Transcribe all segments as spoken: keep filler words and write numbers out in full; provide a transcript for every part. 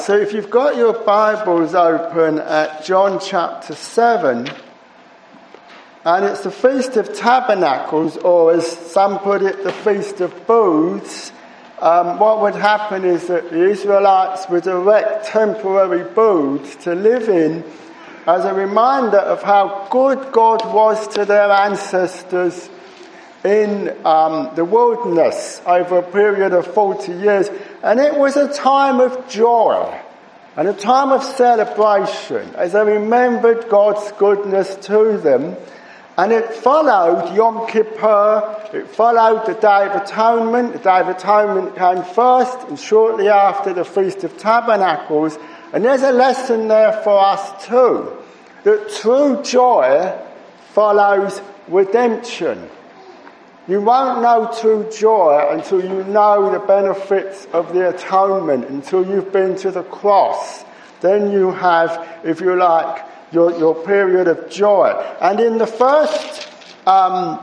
So if you've got your Bibles open at John chapter seven, and it's the Feast of Tabernacles, or as some put it, the Feast of Booths, um, what would happen is that the Israelites would erect temporary booths to live in as a reminder of how good God was to their ancestors in um, the wilderness over a period of forty years. And it was a time of joy and a time of celebration as they remembered God's goodness to them. And it followed Yom Kippur, it followed the Day of Atonement. The Day of Atonement came first and shortly after the Feast of Tabernacles. And there's a lesson there for us too, that true joy follows redemption. You won't know true joy until you know the benefits of the atonement, until you've been to the cross. Then you have, if you like, your, your period of joy. And in the first um,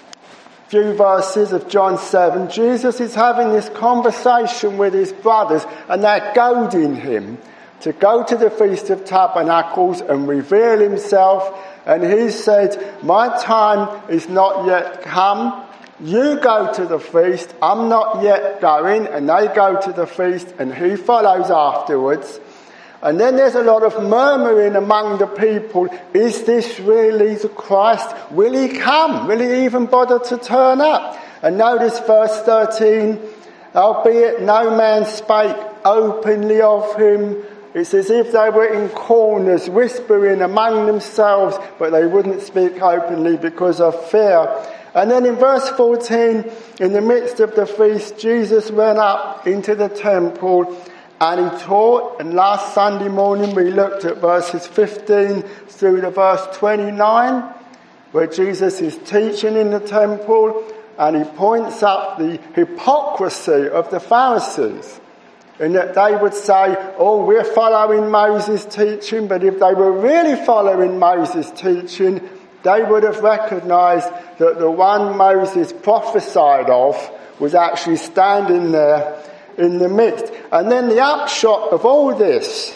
few verses of John seven, Jesus is having this conversation with his brothers, and they're goading him to go to the Feast of Tabernacles and reveal himself. And he said, my time is not yet come. You go to the feast, I'm not yet going. And they go to the feast and he follows afterwards. And then there's a lot of murmuring among the people. Is this really the Christ? Will he come? Will he even bother to turn up? And notice verse thirteen, albeit no man spake openly of him. It's as if they were in corners whispering among themselves, but they wouldn't speak openly because of fear. And then in verse fourteen, in the midst of the feast, Jesus went up into the temple and he taught. And last Sunday morning we looked at verses fifteen through to verse twenty-nine, where Jesus is teaching in the temple and he points up the hypocrisy of the Pharisees. And that they would say, oh, we're following Moses' teaching, but if they were really following Moses' teaching, they would have recognised that the one Moses prophesied of was actually standing there in the midst. And then the upshot of all this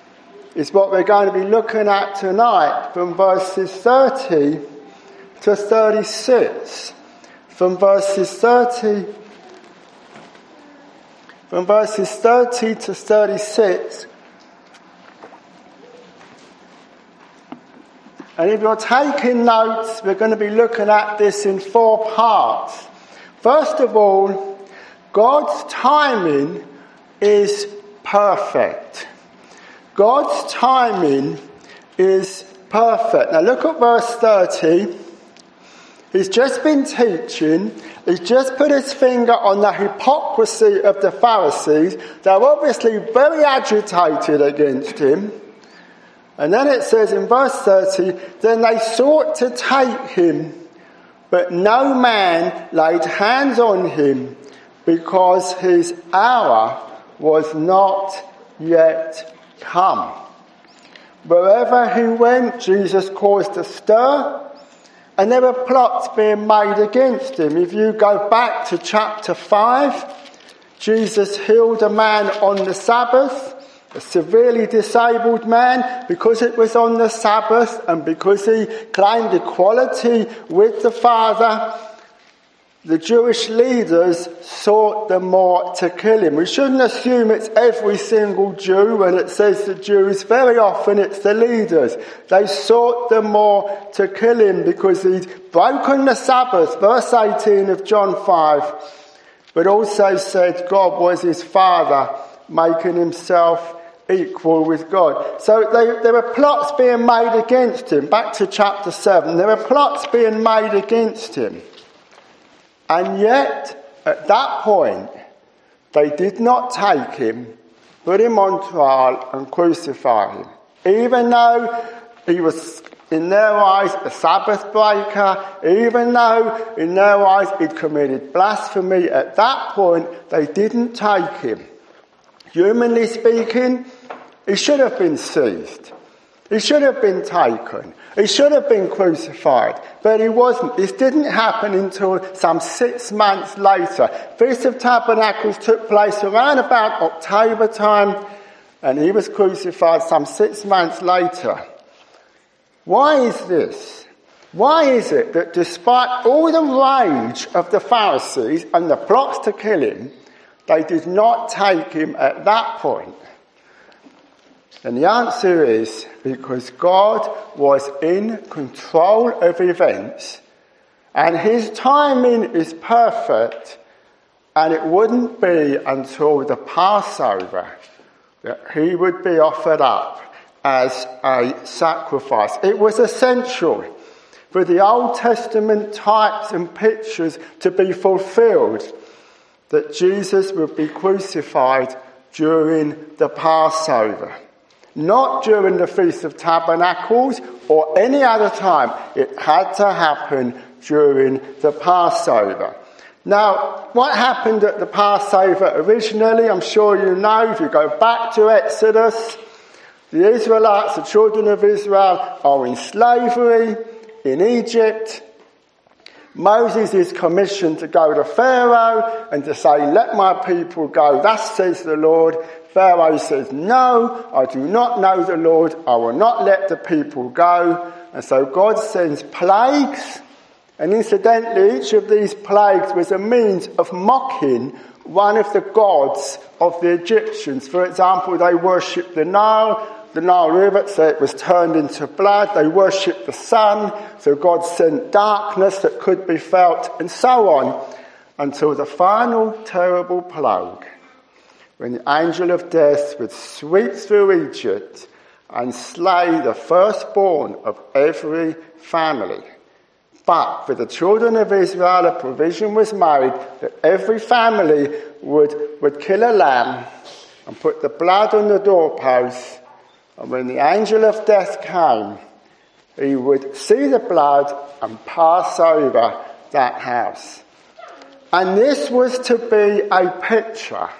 is what we're going to be looking at tonight from verses thirty to thirty-six. From verses thirty From verses thirty to thirty-six. And if you're taking notes, we're going to be looking at this in four parts. First of all, God's timing is perfect. God's timing is perfect. Now look at verse thirty. He's just been teaching. He's just put his finger on the hypocrisy of the Pharisees. They're obviously very agitated against him. And then it says in verse thirty, then they sought to take him, but no man laid hands on him, because his hour was not yet come. Wherever he went, Jesus caused a stir. And there were plots being made against him. If you go back to chapter five, Jesus healed a man on the Sabbath, a severely disabled man, because it was on the Sabbath and because he claimed equality with the Father. The Jewish leaders sought the more to kill him. We shouldn't assume it's every single Jew. When it says the Jews, very often it's the leaders. They sought the more to kill him because he'd broken the Sabbath, verse eighteen of John five, but also said God was his Father, making himself equal with God. So they, there were plots being made against him. Back to chapter seven, there were plots being made against him. And yet, at that point, they did not take him, put him on trial and crucify him. Even though he was, in their eyes, a Sabbath breaker, even though, in their eyes, he'd committed blasphemy, at that point, they didn't take him. Humanly speaking, he should have been seized. He should have been taken. He should have been crucified, but he wasn't. This didn't happen until some six months later. Feast of Tabernacles took place around about October time, and he was crucified some six months later. Why is this? Why is it that despite all the rage of the Pharisees and the plots to kill him, they did not take him at that point? And the answer is because God was in control of events, and his timing is perfect, and it wouldn't be until the Passover that he would be offered up as a sacrifice. It was essential for the Old Testament types and pictures to be fulfilled that Jesus would be crucified during the Passover. Not during the Feast of Tabernacles or any other time. It had to happen during the Passover. Now, what happened at the Passover originally, I'm sure you know, if you go back to Exodus, the Israelites, the children of Israel, are in slavery in Egypt. Moses is commissioned to go to Pharaoh and to say, let my people go, thus says the Lord. Pharaoh says, no, I do not know the Lord, I will not let the people go. And so God sends plagues, and incidentally each of these plagues was a means of mocking one of the gods of the Egyptians. For example, they worshipped the Nile, the Nile River, so it was turned into blood. They worshipped the sun, so God sent darkness that could be felt, and so on, until the final terrible plague, when the angel of death would sweep through Egypt and slay the firstborn of every family. But for the children of Israel, a provision was made that every family would, would kill a lamb and put the blood on the doorpost. And when the angel of death came, he would see the blood and pass over that house. And this was to be a picture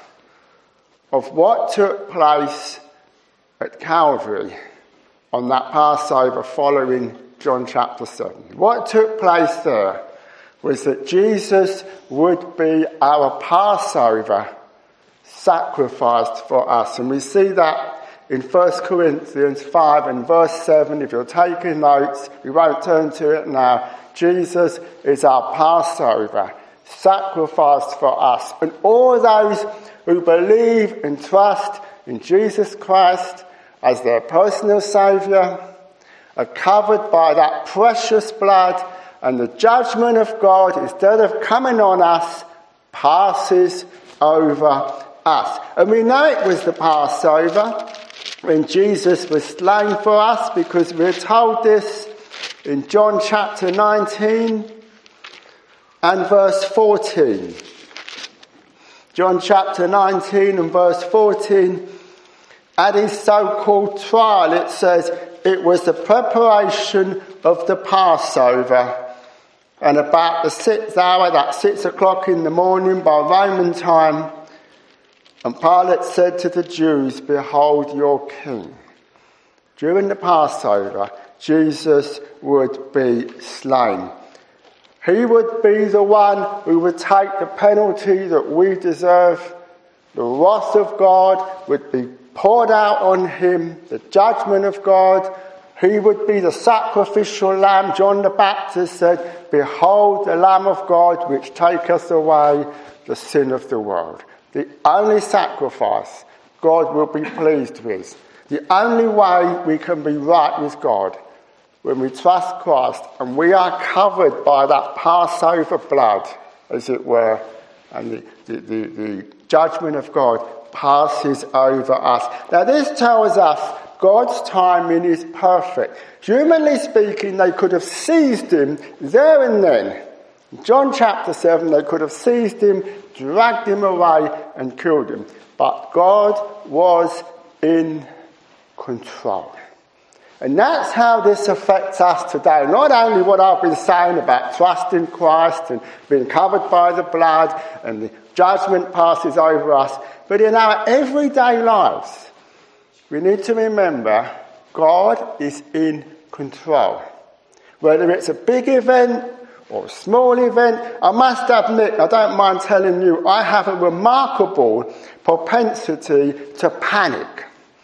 of what took place at Calvary on that Passover following John chapter seven. What took place there was that Jesus would be our Passover sacrificed for us. And we see that in First Corinthians five and verse seven. If you're taking notes, we won't turn to it now. Jesus is our Passover sacrificed for us. And all those who believe and trust in Jesus Christ as their personal Saviour are covered by that precious blood, and the judgment of God, instead of coming on us, passes over us. And we know it was the Passover when Jesus was slain for us, because we're told this in John chapter nineteen and verse fourteen. John chapter nineteen and verse fourteen, at his so-called trial, it says, it was the preparation of the Passover, and about the sixth hour, that's six o'clock in the morning by Roman time, and Pilate said to the Jews, behold your king. During the Passover, Jesus would be slain. He would be the one who would take the penalty that we deserve. The wrath of God would be poured out on him, the judgment of God. He would be the sacrificial lamb. John the Baptist said, behold the Lamb of God which taketh away the sin of the world. The only sacrifice God will be pleased with. The only way we can be right with God, when we trust Christ and we are covered by that Passover blood, as it were, and the, the, the, the judgment of God passes over us. Now this tells us God's timing is perfect. Humanly speaking, they could have seized him there and then. In John chapter seven, they could have seized him, dragged him away and killed him. But God was in control. And that's how this affects us today. Not only what I've been saying about trusting Christ and being covered by the blood and the judgment passes over us, but in our everyday lives, we need to remember God is in control. Whether it's a big event or a small event, I must admit, I don't mind telling you, I have a remarkable propensity to panic.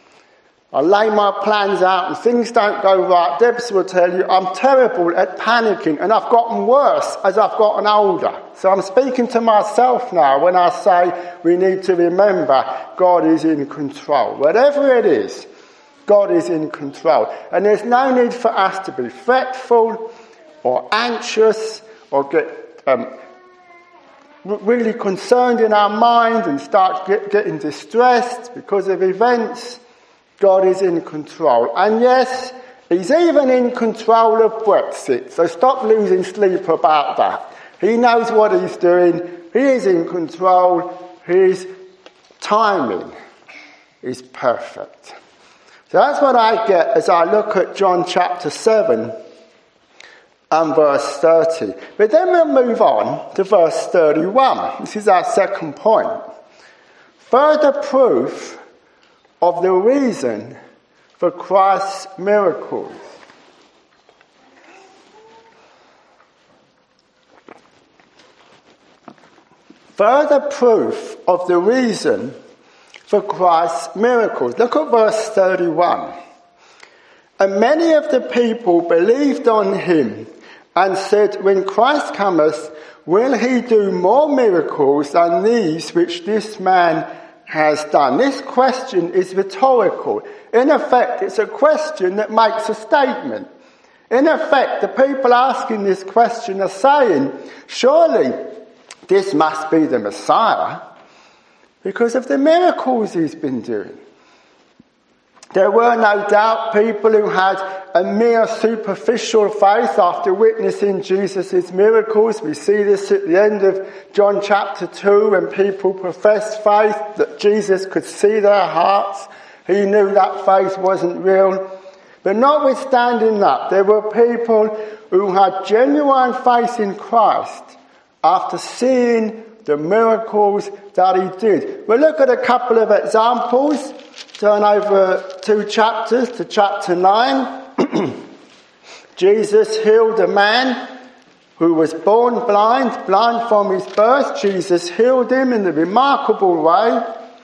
I lay my plans out and things don't go right. Debs will tell you I'm terrible at panicking, and I've gotten worse as I've gotten older. So I'm speaking to myself now when I say we need to remember God is in control. Whatever it is, God is in control. And there's no need for us to be fretful or anxious or get um, really concerned in our mind and start get, getting distressed because of events. God is in control. And yes, he's even in control of Brexit. So stop losing sleep about that. He knows what he's doing. He is in control. His timing is perfect. So that's what I get as I look at John chapter seven and verse thirty. But then we'll move on to verse thirty-one. This is our second point. Further proof of the reason for Christ's miracles. Further proof of the reason for Christ's miracles. Look at verse thirty-one. And many of the people believed on him and said, when Christ cometh, will he do more miracles than these which this man has done? This question is rhetorical. In effect, it's a question that makes a statement. In effect, the people asking this question are saying, surely this must be the Messiah because of the miracles he's been doing. There were no doubt people who had a mere superficial faith after witnessing Jesus' miracles. We see this at the end of John chapter two when people professed faith that Jesus could see their hearts. He knew that faith wasn't real. But notwithstanding that, there were people who had genuine faith in Christ after seeing the miracles that he did. We'll look at a couple of examples. Turn over two chapters to chapter nine. Jesus healed a man who was born blind, blind from his birth. Jesus healed him in a remarkable way.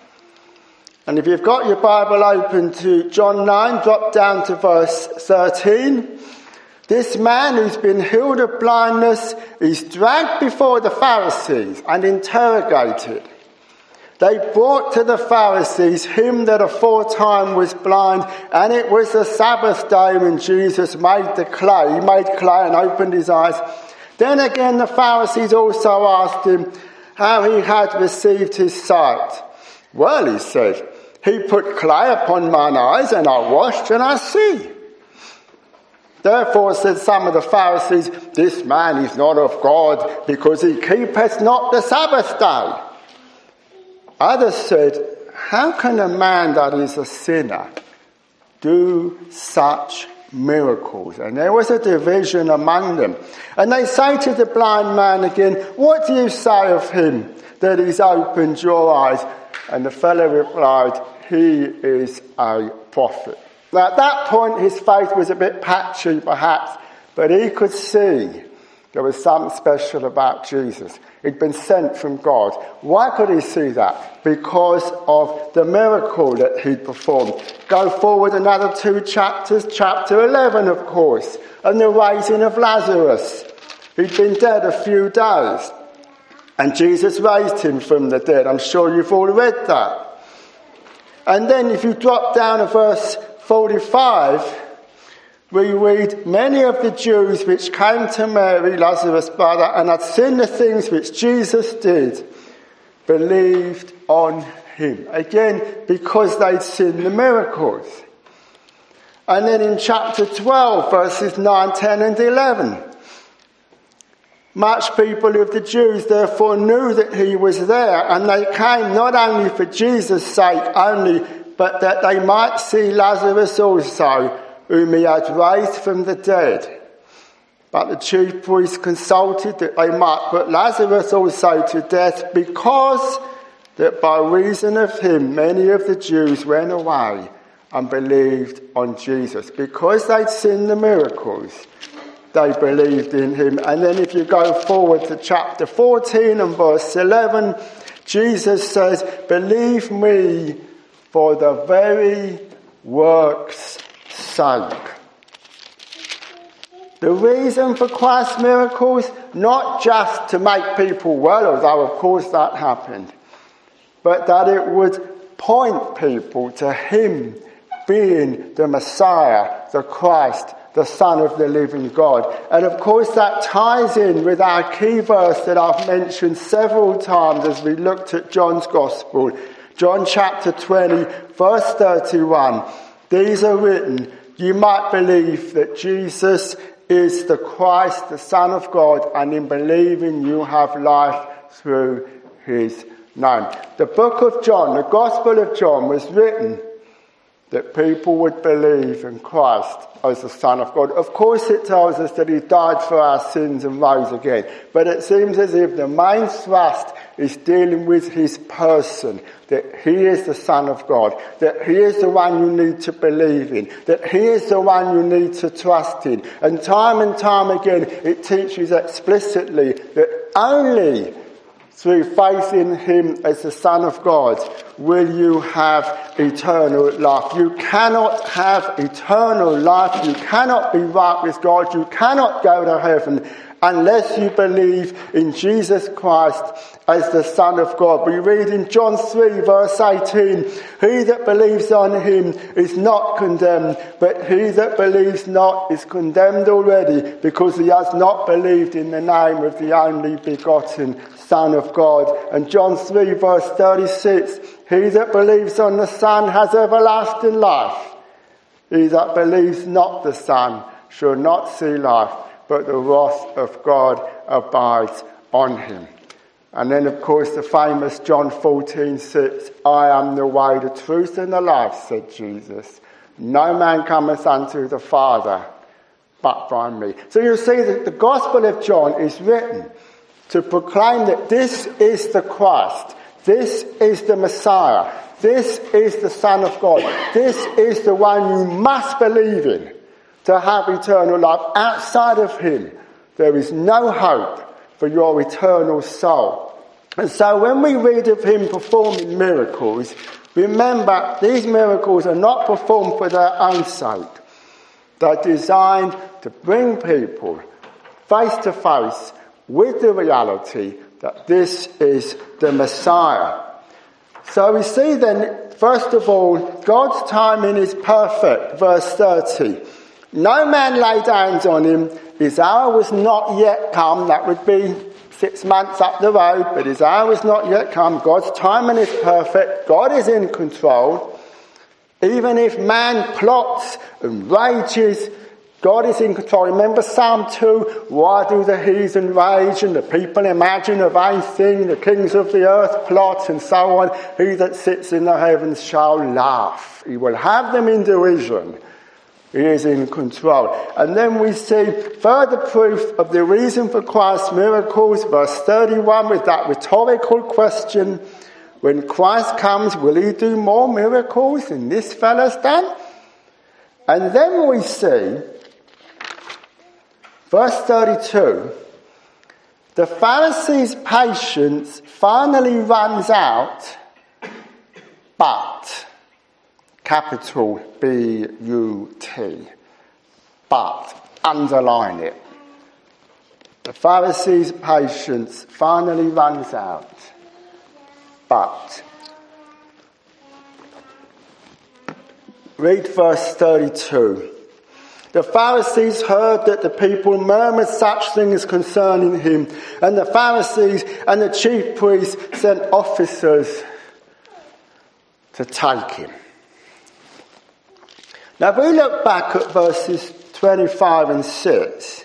And if you've got your Bible open to John nine, drop down to verse thirteen. This man who's been healed of blindness is dragged before the Pharisees and interrogated. They brought to the Pharisees him that aforetime was blind, and it was the Sabbath day when Jesus made the clay. He made clay and opened his eyes. Then again the Pharisees also asked him how he had received his sight. Well, he said, he put clay upon mine eyes, and I washed, and I see. Therefore said some of the Pharisees, this man is not of God, because he keepeth not the Sabbath day. Others said, how can a man that is a sinner do such miracles? And there was a division among them. And they say to the blind man again, what do you say of him that he's opened your eyes? And the fellow replied, he is a prophet. Now at that point his faith was a bit patchy perhaps, but he could see there was something special about Jesus. He'd been sent from God. Why could he see that? Because of the miracle that he'd performed. Go forward another two chapters, chapter eleven of course, and the raising of Lazarus. He'd been dead a few days, and Jesus raised him from the dead. I'm sure you've all read that. And then if you drop down to verse forty-five, we read, many of the Jews which came to Mary, Lazarus' brother, and had seen the things which Jesus did, believed on him. Again, because they'd seen the miracles. And then in chapter twelve, verses nine, ten and eleven, much people of the Jews therefore knew that he was there, and they came not only for Jesus' sake only, but that they might see Lazarus also, whom he had raised from the dead. But the chief priests consulted that they might put Lazarus also to death, because that by reason of him many of the Jews went away and believed on Jesus. Because they'd seen the miracles, they believed in him. And then if you go forward to chapter fourteen and verse eleven, Jesus says, believe me for the very works' sake. The reason for Christ's miracles, not just to make people well, although of course that happened, but that it would point people to him being the Messiah, the Christ, the Son of the living God. And of course that ties in with our key verse that I've mentioned several times as we looked at John's Gospel. John chapter twenty, verse thirty-one. These are written, you might believe that Jesus is the Christ, the Son of God, and in believing you have life through his name. The book of John, the Gospel of John, was written that people would believe in Christ as the Son of God. Of course it tells us that he died for our sins and rose again. But it seems as if the main thrust is dealing with his person, that he is the Son of God, that he is the one you need to believe in, that he is the one you need to trust in. And time and time again it teaches explicitly that only through faith in him as the Son of God will you have eternal life. You cannot have eternal life. You cannot be right with God. You cannot go to heaven unless you believe in Jesus Christ as the Son of God. We read in John three verse eighteen, he that believes on him is not condemned, but he that believes not is condemned already, because he has not believed in the name of the only begotten Son of God. And John three verse thirty-six, he that believes on the Son has everlasting life. He that believes not the Son shall not see life, but the wrath of God abides on him. And then of course the famous John fourteen six, I am the way, the truth and the life, said Jesus. No man cometh unto the Father but by me. So you see that the Gospel of John is written to proclaim that this is the Christ, this is the Messiah, this is the Son of God, this is the one you must believe in to have eternal life. Outside of him, there is no hope for your eternal soul. And so when we read of him performing miracles, remember these miracles are not performed for their own sake. They're designed to bring people face to face with the reality that this is the Messiah. So we see then, first of all, God's timing is perfect. Verse thirty. No man laid hands on him. His hour was not yet come. That would be six months up the road, but his hour was not yet come. God's timing is perfect. God is in control. Even if man plots and rages, God is in control. Remember Psalm two, why do the heathen rage and the people imagine a vain thing? The kings of the earth plot and so on. He that sits in the heavens shall laugh. He will have them in derision. He is in control. And then we see further proof of the reason for Christ's miracles. Verse thirty-one with that rhetorical question. When Christ comes, will he do more miracles than this fellow's done? And then we see, verse thirty-two, the Pharisees' patience finally runs out, but, capital B U T, but, underline it. The Pharisees' patience finally runs out, but. Read verse thirty-two. The Pharisees heard that the people murmured such things concerning him, and the Pharisees and the chief priests sent officers to take him. Now if we look back at verses twenty-five and six,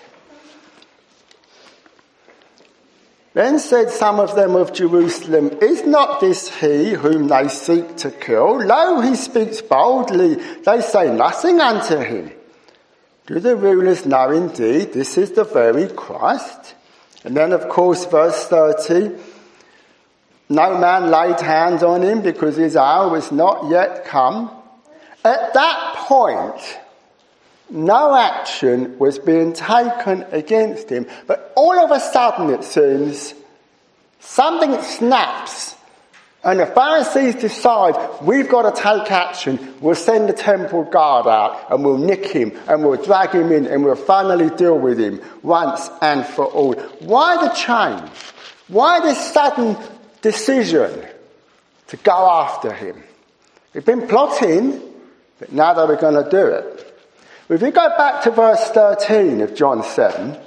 then said some of them of Jerusalem, is not this he whom they seek to kill? Lo, he speaks boldly. They say nothing unto him. Do the rulers know indeed this is the very Christ? And then of course verse thirty, no man laid hands on him because his hour was not yet come. At that point, no action was being taken against him. But all of a sudden, it seems, something snaps And the Pharisees decide, we've got to take action. We'll send the temple guard out and we'll nick him and we'll drag him in and we'll finally deal with him once and for all. Why the change? Why this sudden decision to go after him? We've been plotting, but now that we're going to do it. If you go back to verse thirteen of John seven,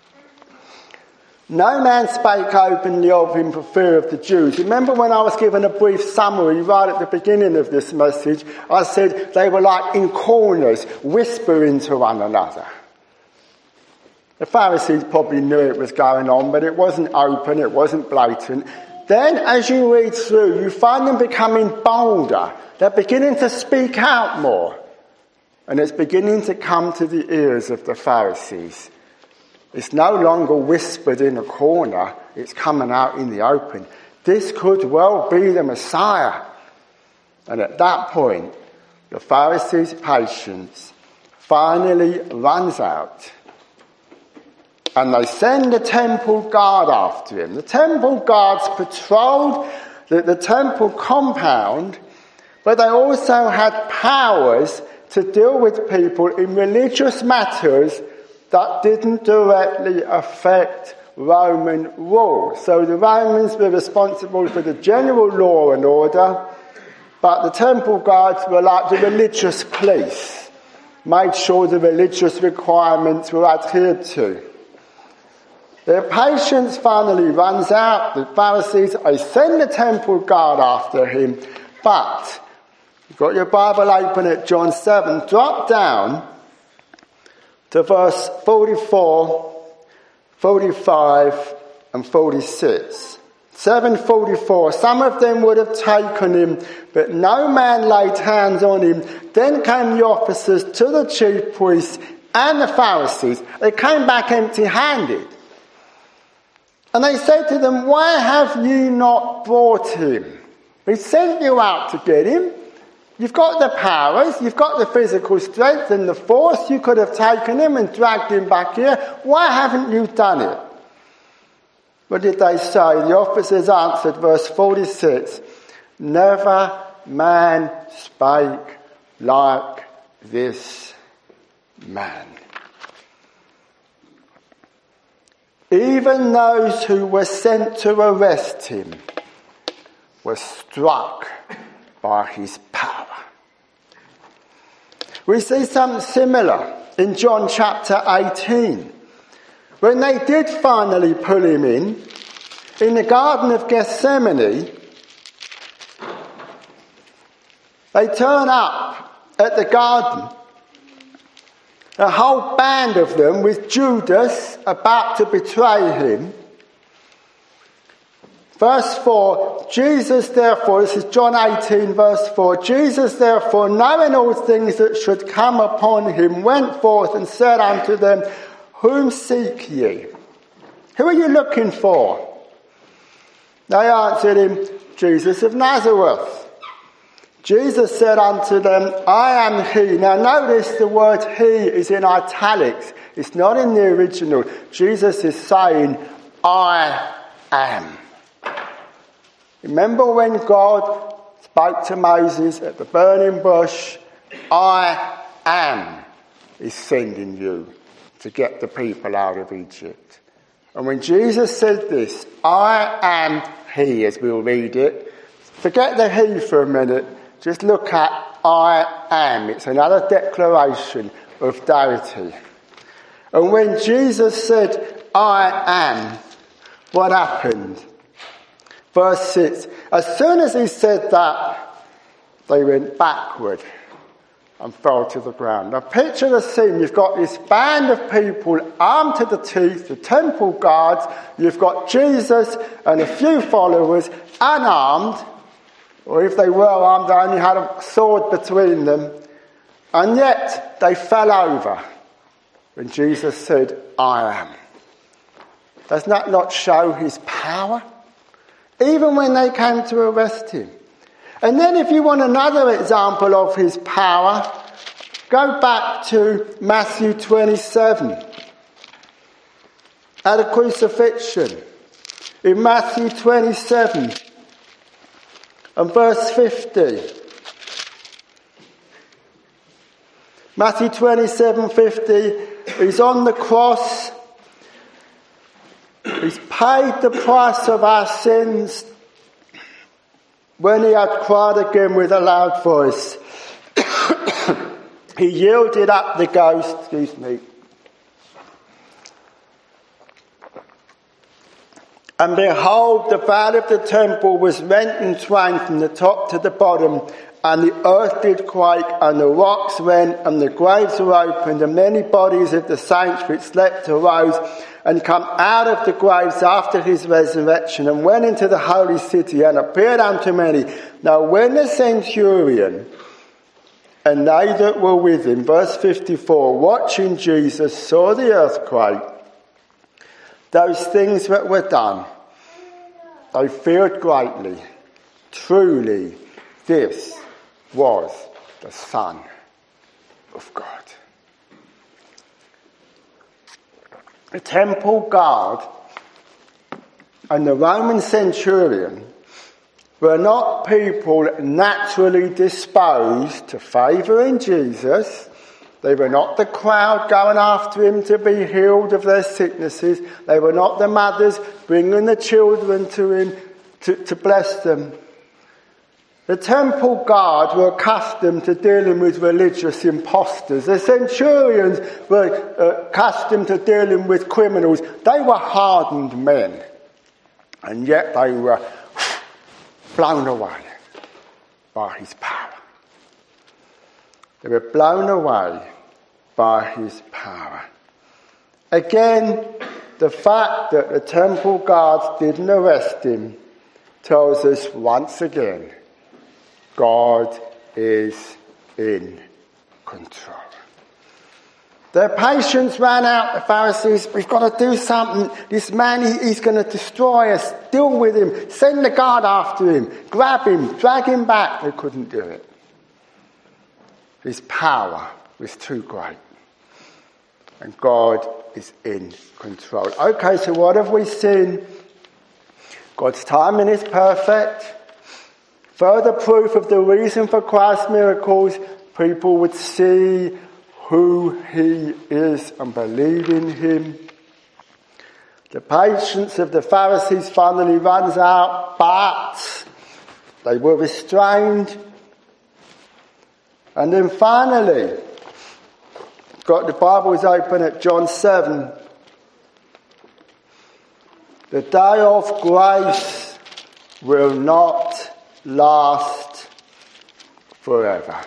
no man spake openly of him for fear of the Jews. Remember when I was given a brief summary right at the beginning of this message, I said they were like in corners, whispering to one another. The Pharisees probably knew it was going on, but it wasn't open, it wasn't blatant. Then as you read through, you find them becoming bolder. They're beginning to speak out more. And it's beginning to come to the ears of the Pharisees. It's no longer whispered in a corner, it's coming out in the open. This could well be the Messiah. And at that point, the Pharisees' patience finally runs out. And they send the temple guard after him. The temple guards patrolled the, the temple compound, but they also had powers to deal with people in religious matters that didn't directly affect Roman rule. So the Romans were responsible for the general law and order, but the temple guards were like the religious police, made sure the religious requirements were adhered to. Their patience finally runs out. The Pharisees, they send the temple guard after him, but you've got your Bible open at John seven, drop down to verse forty-four, forty-five and forty-six. seven forty-four, some of them would have taken him, but no man laid hands on him. Then came the officers to the chief priests and the Pharisees. They came back empty-handed. And they said to them, why have you not brought him? We sent you out to get him. You've got the powers, you've got the physical strength and the force. You could have taken him and dragged him back here. Why haven't you done it? What did they say? The officers answered, verse forty-six, never man spake like this man. Even those who were sent to arrest him were struck by his power. We see something similar in John chapter eighteen. When they did finally pull him in, in the Garden of Gethsemane, they turn up at the garden. A whole band of them with Judas about to betray him. Verse four, Jesus therefore, this is John eighteen verse four, Jesus therefore, knowing all things that should come upon him, went forth and said unto them, whom seek ye? Who are you looking for? They answered him, Jesus of Nazareth. Jesus said unto them, I am he. Now notice the word he is in italics. It's not in the original. Jesus is saying, I am. Remember when God spoke to Moses at the burning bush, I am is sending you to get the people out of Egypt. And when Jesus said this, I am he, as we'll read it, forget the he for a minute. Just look at I am. It's another declaration of deity. And when Jesus said, I am, what happened? Verse six, as soon as he said that, they went backward and fell to the ground. Now picture the scene. You've got this band of people armed to the teeth, the temple guards. You've got Jesus and a few followers unarmed. Or if they were armed, they only had a sword between them. And yet, they fell over when Jesus said, I am. Does that not show his power? Even when they came to arrest him. And then if you want another example of his power, go back to Matthew twenty-seven. At the crucifixion. In Matthew twenty-seven. And verse fifty. Matthew twenty-seven fifty. He's on the cross. He's paid the price of our sins when he had cried again with a loud voice. He yielded up the ghost, excuse me. And behold, the veil of the temple was rent in twain from the top to the bottom, and the earth did quake, and the rocks rent, and the graves were opened, and many bodies of the saints which slept arose, and come out of the graves after his resurrection, and went into the holy city, and appeared unto many. Now when the centurion and they that were with him, verse fifty-four, watching Jesus, saw the earthquake, those things that were done, they feared greatly. Truly, this was the Son of God. The temple guard and the Roman centurion were not people naturally disposed to favouring Jesus. They were not the crowd going after him to be healed of their sicknesses. They were not the mothers bringing the children to him to, to bless them. The temple guard were accustomed to dealing with religious impostors. The centurions were uh, accustomed to dealing with criminals. They were hardened men. And yet they were blown away by his power. They were blown away by his power. Again, the fact that the temple guards didn't arrest him tells us once again, God is in control. Their patience ran out, the Pharisees. We've got to do something. This man, he, he's going to destroy us. Deal with him. Send the guard after him. Grab him. Drag him back. They couldn't do it. His power was too great. And God is in control. Okay, so what have we seen? God's timing is perfect. Further proof of the reason for Christ's miracles, people would see who he is and believe in him. The patience of the Pharisees finally runs out, but they were restrained. And then finally, got the Bible is open at John seven. The day of grace will not last forever.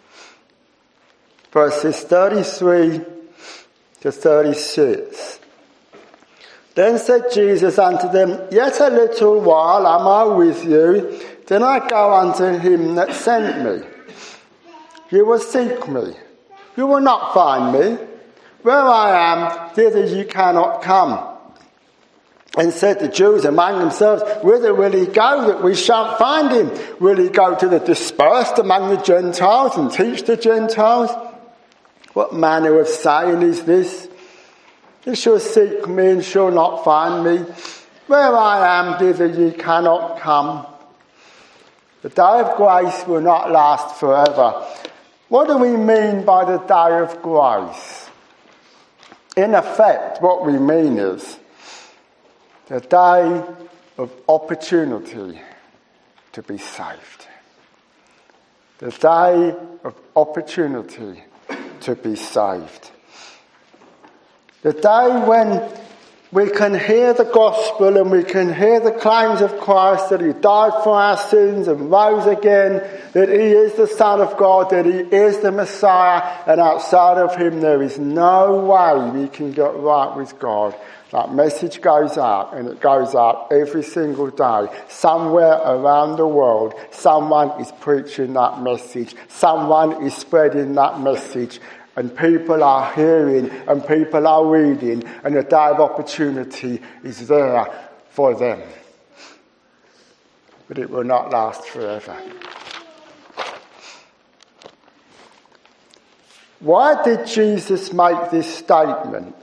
Verses thirty-three to thirty-six. Then said Jesus unto them, Yet a little while am I with you, then I go unto him that sent me. You will seek me. You will not find me. Where I am, thither you cannot come. And said the Jews among themselves, Whither will he go that we shan't find him? Will he go to the dispersed among the Gentiles and teach the Gentiles? What manner of saying is this? You shall seek me and shall not find me. Where I am, thither ye cannot come. The day of grace will not last forever. What do we mean by the day of grace? In effect, what we mean is the day of opportunity to be saved. The day of opportunity to be saved. The day when we can hear the gospel and we can hear the claims of Christ that he died for our sins and rose again, that he is the Son of God, that he is the Messiah, and outside of him there is no way we can get right with God. That message goes out, and it goes out every single day. Somewhere around the world, someone is preaching that message. Someone is spreading that message. And people are hearing, and people are reading, and the day of opportunity is there for them. But it will not last forever. Why did Jesus make this statement?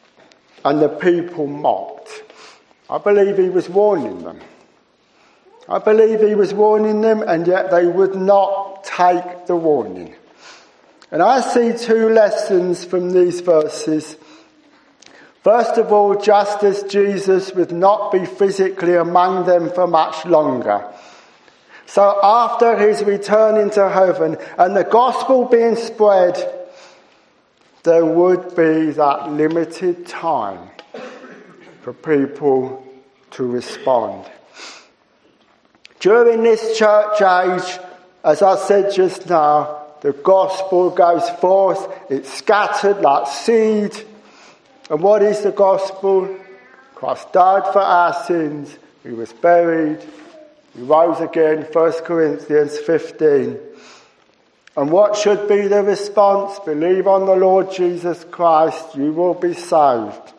And the people mocked. I believe he was warning them. I believe he was warning them, and yet they would not take the warning. And I see two lessons from these verses. First of all, just as Jesus would not be physically among them for much longer. So after his return into heaven and the gospel being spread, there would be that limited time for people to respond. During this church age, as I said just now, the gospel goes forth, it's scattered like seed. And what is the gospel? Christ died for our sins, he was buried, he rose again, First Corinthians fifteen. And what should be the response? Believe on the Lord Jesus Christ, you will be saved.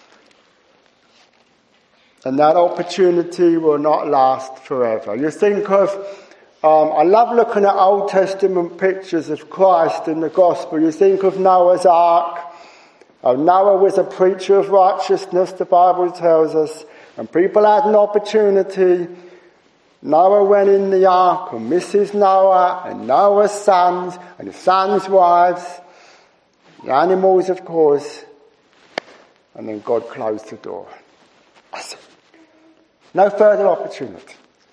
And that opportunity will not last forever. You think of, um, I love looking at Old Testament pictures of Christ in the gospel. You think of Noah's Ark. Oh, Noah was a preacher of righteousness, the Bible tells us. And people had an opportunity. Noah went in the ark, and Missus Noah, and Noah's sons, and his sons' wives, the animals, of course. And then God closed the door. That's it. No further opportunity.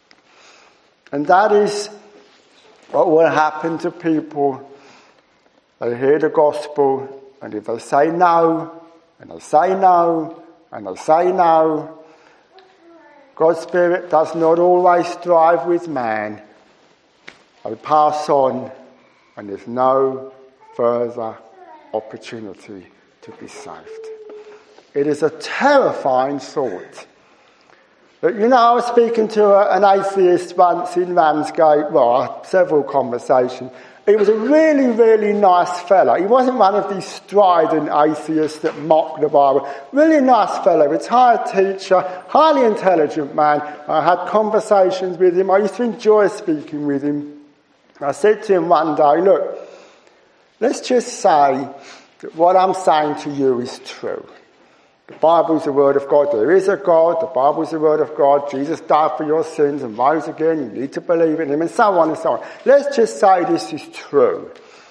And that is what will happen to people. They hear the gospel, and if they say no, and they say no, and they say no, God's Spirit does not always strive with man. They pass on, and there's no further opportunity to be saved. It is a terrifying thought. But, you know, I was speaking to a, an atheist once in Ramsgate, well, several conversations. He was a really, really nice fella. He wasn't one of these strident atheists that mock the Bible. Really nice fella, retired teacher, highly intelligent man. I had conversations with him. I used to enjoy speaking with him. I said to him one day, look, let's just say that what I'm saying to you is true. The Bible's the word of God. There is a God. The Bible's the word of God. Jesus died for your sins and rose again. You need to believe in him, and so on and so on. Let's just say this is true.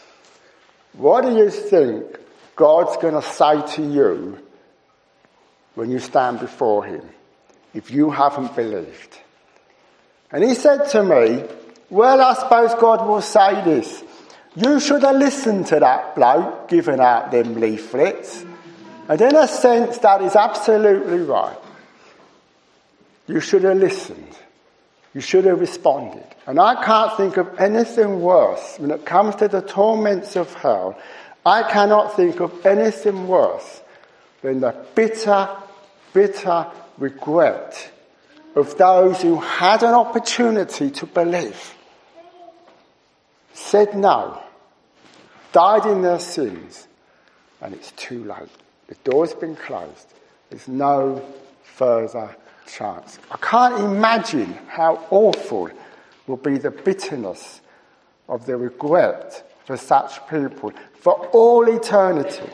What do you think God's going to say to you when you stand before him if you haven't believed? And he said to me, well, I suppose God will say this. You should have listened to that bloke giving out them leaflets. And in a sense, that is absolutely right. You should have listened. You should have responded. And I can't think of anything worse when it comes to the torments of hell. I cannot think of anything worse than the bitter, bitter regret of those who had an opportunity to believe, said no, died in their sins, and it's too late. The door's been closed. There's no further chance. I can't imagine how awful will be the bitterness of the regret for such people for all eternity.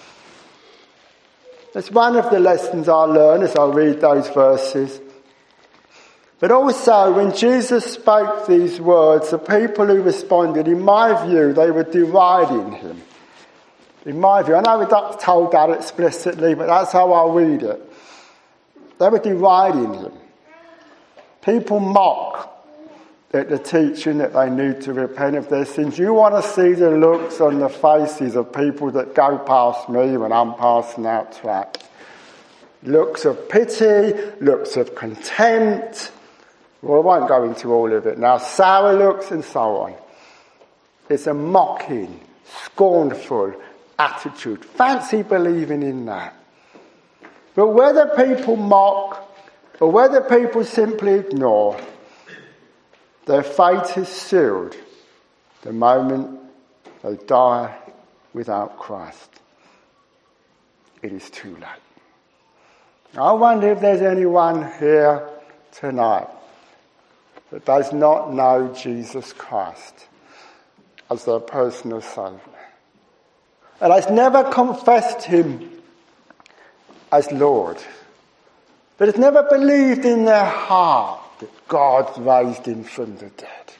That's one of the lessons I learn as I read those verses. But also, when Jesus spoke these words, the people who responded, in my view, they were deriding him. In my view, I know we're not told that explicitly, but that's how I read it. They were deriding him. People mock at the teaching that they need to repent of their sins. You want to see the looks on the faces of people that go past me when I'm passing out tracts. Looks of pity, looks of contempt. Well, I won't go into all of it now. Sour looks and so on. It's a mocking, scornful attitude. Fancy believing in that. But whether people mock or whether people simply ignore, their fate is sealed the moment they die without Christ. It is too late. I wonder if there's anyone here tonight that does not know Jesus Christ as their personal Saviour, and has never confessed him as Lord, that has never believed in their heart that God raised him from the dead.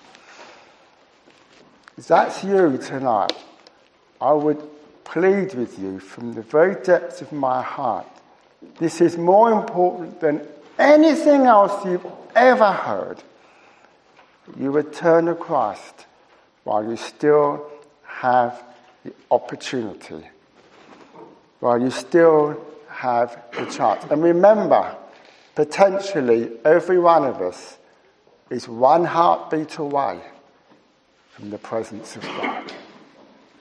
If that's you tonight, I would plead with you from the very depths of my heart. This is more important than anything else you've ever heard. You would turn to Christ while you still have the opportunity, while you still have the chance. And remember, potentially every one of us is one heartbeat away from the presence of God.